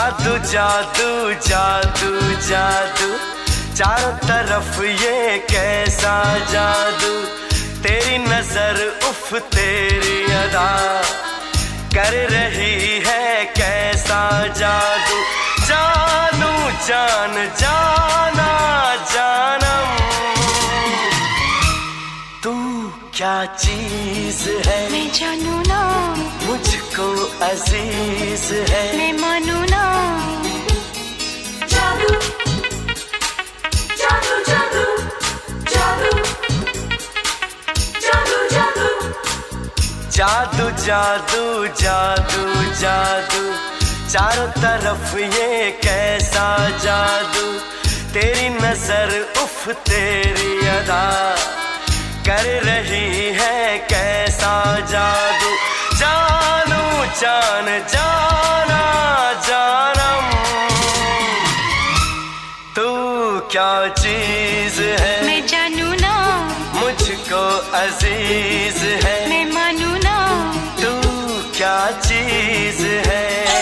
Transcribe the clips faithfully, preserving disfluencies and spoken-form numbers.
जादू जादू जादू जादू चारों तरफ ये कैसा जादू, तेरी नजर उफ तेरी अदा कर रही है कैसा जादू। जानू जान जाना जानम, तू क्या चीज है मैं जानू ना, मुझको अजीज है मैं मानू ना। जादू जादू जादू जादू जादू जादू जादू जादू जादू जादू चारों तरफ ये कैसा जादू, तेरी नजर उफ तेरी अदा कर रही है कैसा जादू। जानू जान जाना जानम, तू क्या चीज है मैं जानू ना, मुझको अजीज है मैं मानू ना। तू क्या चीज है।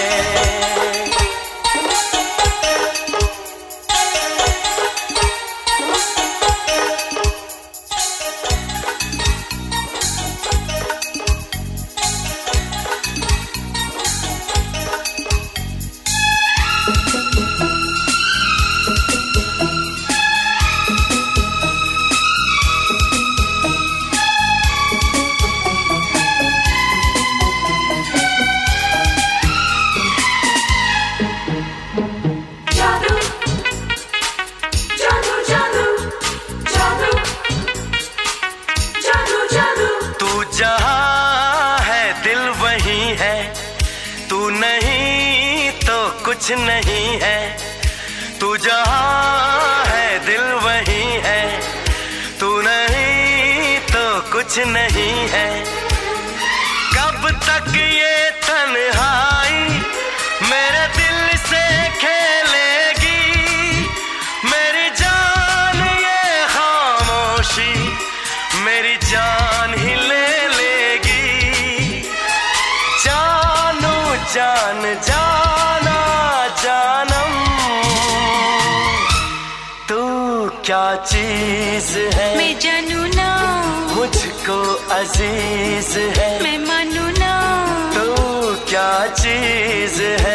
तू नहीं तो कुछ नहीं है, तू जहाँ है दिल वही है, तू नहीं तो कुछ नहीं है। कब तक ये तन्हाई मेरे दिल से खेलेगी, मेरी जान ये खामोशी मेरी जान ही ले लेगी। जान जाना जानम, तू क्या चीज है मैं जानू ना, मुझको अजीज है मैं मानू ना। तू क्या चीज है।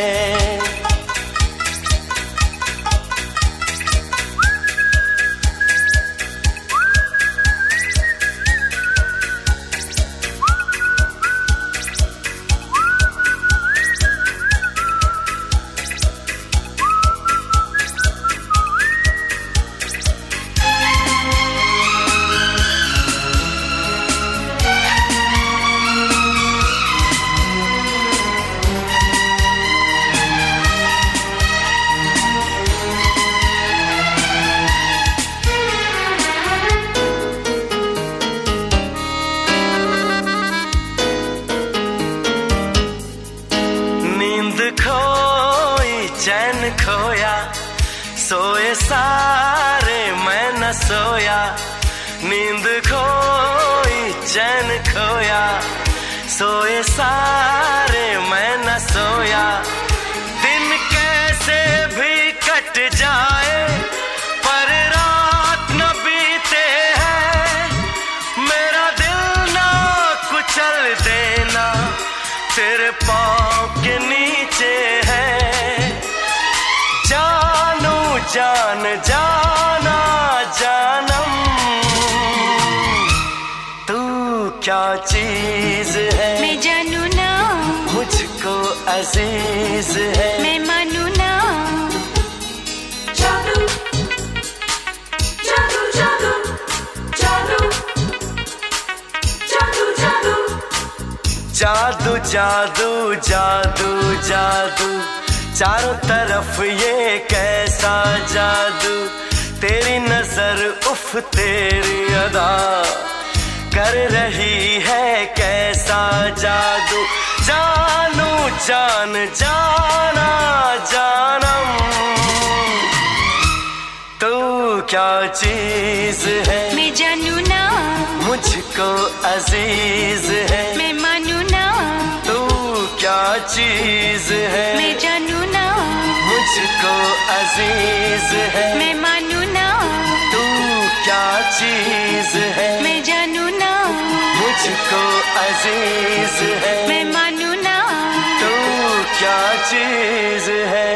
खोई चैन खोया सोए सारे मैं न सोया, नींद खोई चैन खोया सोए सारे मैं न सोया। दिन कैसे भी कट जाए पर रात न बीते हैं, मेरा दिल ना कुचल देना तेरे पाँव के नीचे है। जानू जान जाना जानम, तू क्या चीज है मैं जानू ना, मुझको अजीज है मैं मानू ना। जादू जादू जादू जादू जादू जादू जादू जादू जादू जादू चारों तरफ ये कैसा जादू, तेरी नजर उफ तेरी अदा कर रही है कैसा जादू। जानू जान जाना जानम, तू क्या चीज है मैं जानू ना, मुझको अजीज है मैं मानू ना। तू क्या चीज है मैं जानू ना। अजीज है, मैं मानू ना, तू क्या चीज है, मैं जानू ना, मुझको अजीज है, मैं मानू ना, तू क्या चीज है।